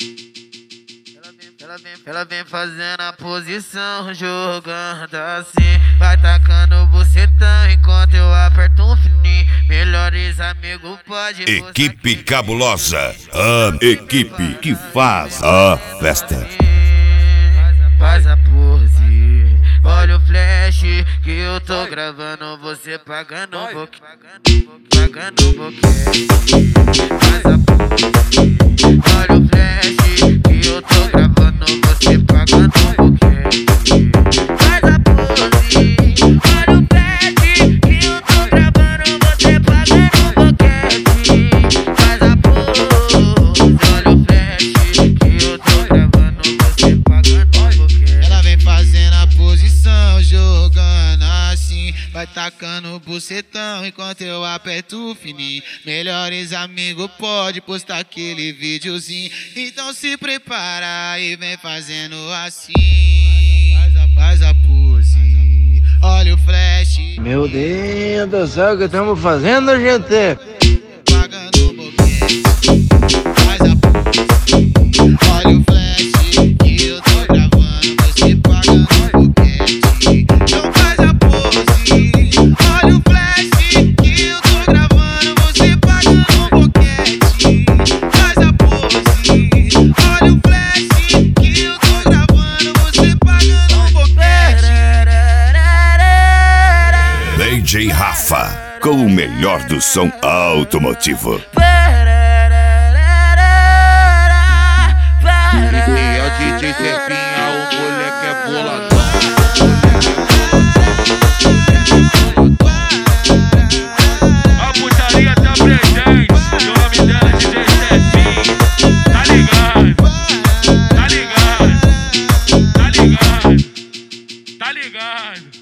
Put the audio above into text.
Ela vem fazendo a posição, jogando assim. Vai tacando bucetão enquanto eu aperto um fininho. Melhores amigos pode. Equipe Cabulosa, a equipe que faz a festa. Faz a pose, olha o flash que eu tô gravando. Você pagando um pouquinho, pagando um pouquinho. Faz a pose, olha o flash que eu tô gravando. Você pagando um pouquinho. Faz a pose, olha o flash que eu tô gravando. Você pagando um pouquinho. Faz a pose, olha o flash que eu tô gravando. Você pagando um pouquinho. Ela vem fazendo a posição, jogando assim. Vai tacando o bucetão enquanto eu aperto o fininho. Melhores amigos pode postar aquele videozinho. Então se prepara e vem fazendo assim. Faz a pose, olha o flash. Meu Deus do céu, o que estamos fazendo, gente? Pagando um pouquinho. Faz a pose, olha o flash que eu tô gravando. Você pagando um pouquinho. Então faz a pose, olha o flash que eu tô gravando. Você pagando um pouquinho. Faz a pose, olha o flash que eu tô gravando. Você pagando um pouquinho. DJ Rafa, com o melhor do som automotivo. E a DJ Serpinha, o moleque é boladão. A putaria tá presente, o nome dela é DJ Serpinha. Tá ligado? Tá ligado? Tá ligado? Tá ligado?